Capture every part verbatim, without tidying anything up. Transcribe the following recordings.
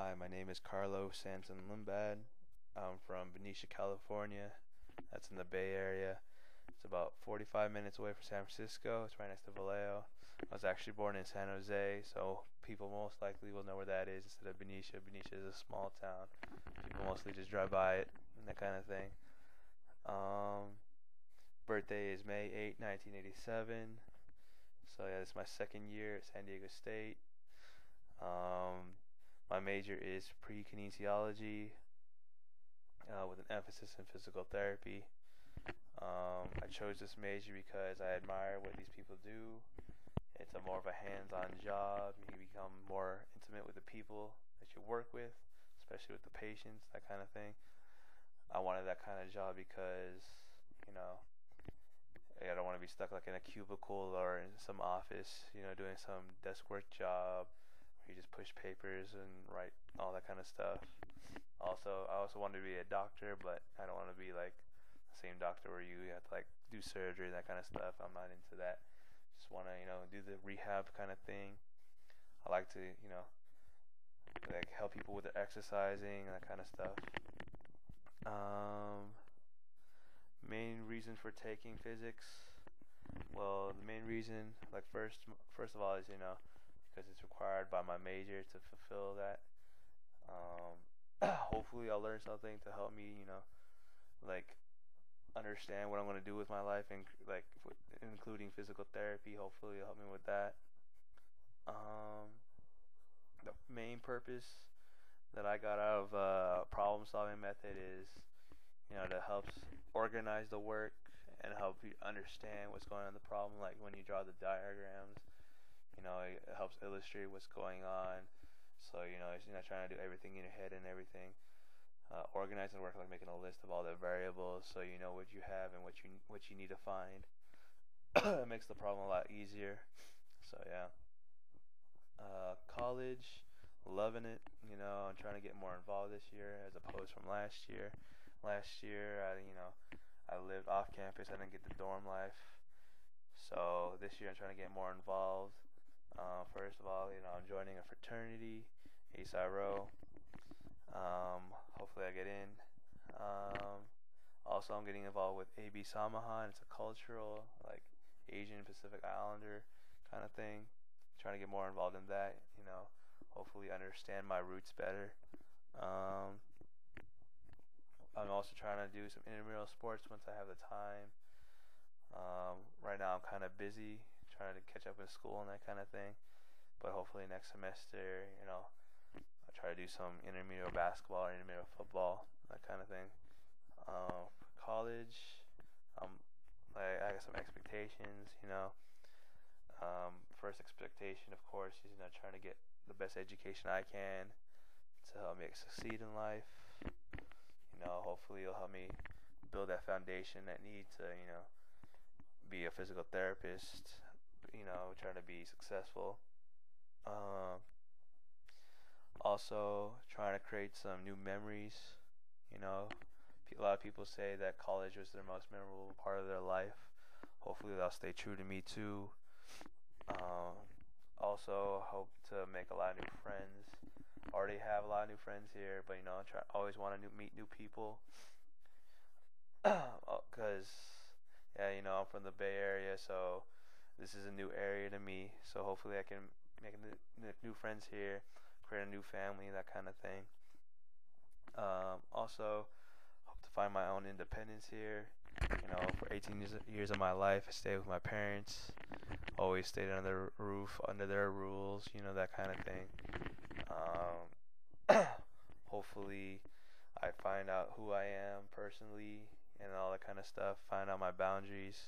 Hi, my name is Carlo Sanson Limbad. I'm from Benicia, California. That's in the Bay Area. It's about forty-five minutes away from San Francisco. It's right next to Vallejo. I was actually born in San Jose, so people most likely will know where that is instead of Benicia. Benicia is a small town. People mostly just drive by it and that kind of thing. Um, birthday is May eighth, nineteen eighty-seven. So yeah, this is my second year at San Diego State. Um, my major is pre-kinesiology uh, with an emphasis in physical therapy. Um, I chose this major because I admire what these people do. It's a more of a hands-on job. You become more intimate with the people that you work with, especially with the patients, that kind of thing. I wanted that kind of job because, you know, I don't want to be stuck like in a cubicle or in some office, you know, doing some desk work job where you just push papers and write all that kind of stuff. Also, I also wanted to be a doctor, but I don't want to be like the same doctor where you have to like do surgery, that kind of stuff. I'm not into that. Just want to, you know, do the rehab kind of thing. I like to, you know, like help people with their exercising and that kind of stuff. Um, main reason for taking physics. Well, the main reason, like first, first of all, is you know, because it's required by my major to fulfill that. Um, hopefully, I'll learn something to help me, you know, like understand what I'm going to do with my life, and like f- including physical therapy. Hopefully, it'll help me with that. Um, the main purpose that I got out of uh, problem solving method is, you know, to help organize the work and help you understand what's going on in the problem. Like when you draw the diagrams, you know, it helps illustrate what's going on. So, you know, you're not trying to do everything in your head and everything. Uh, organizing work, like making a list of all the variables, so you know what you have and what you what you need to find. It makes the problem a lot easier. So yeah. Uh, college, loving it. You know, I'm trying to get more involved this year as opposed from last year. Last year, I you know, I lived off campus. I didn't get the dorm life. So this year, I'm trying to get more involved. Uh, first of all, you know, I'm joining a fraternity, Asai Rho. Um, hopefully, I get in. Um, also, I'm getting involved with A B Samahan. It's a cultural, like Asian Pacific Islander kind of thing. Trying to get more involved in that. You know, hopefully understand my roots better. Um, I'm also trying to do some intramural sports once I have the time. Um, right now I'm kind of busy trying to catch up in school and that kind of thing. But hopefully next semester, you know, I'll try to do some intramural basketball or intramural football, that kind of thing. Um, college, um, I, I got some expectations, you know. Um, first expectation, of course, is, you know, trying to get the best education I can to help me succeed in life. You know, hopefully it'll help me build that foundation that need to, you know, be a physical therapist, you know, trying to be successful. Um, also trying to create some new memories. You know, a lot of people say that college was their most memorable part of their life. Hopefully that'll stay true to me too. Um, also hope to make a lot of new friends. Already have a lot of new friends here, but you know, try always want to new, meet new people. Because yeah, you know, I'm from the Bay Area, so this is a new area to me. So hopefully I can make new, new friends here, create a new family, that kind of thing. Um, also hope to find my own independence here. You know, for eighteen years, years of my life, I stayed with my parents. Always stayed under their roof, under their rules, you know, that kind of thing. Um, hopefully, I find out who I am personally and all that kind of stuff. Find out my boundaries,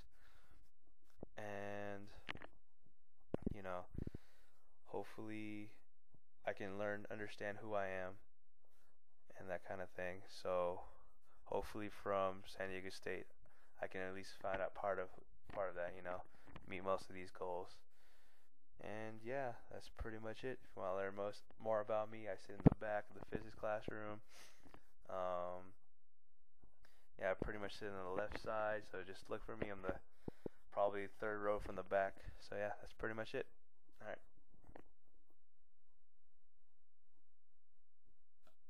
and you know, hopefully, I can learn, understand who I am, and that kind of thing. So, hopefully, from San Diego State, I can at least find out part of part of that. You know, meet most of these goals. And yeah, that's pretty much it. If you want to learn most more about me, I sit in the back of the physics classroom. Um, yeah, I pretty much sit on the left side, so just look for me. I'm the probably third row from the back. So yeah, that's pretty much it. All right.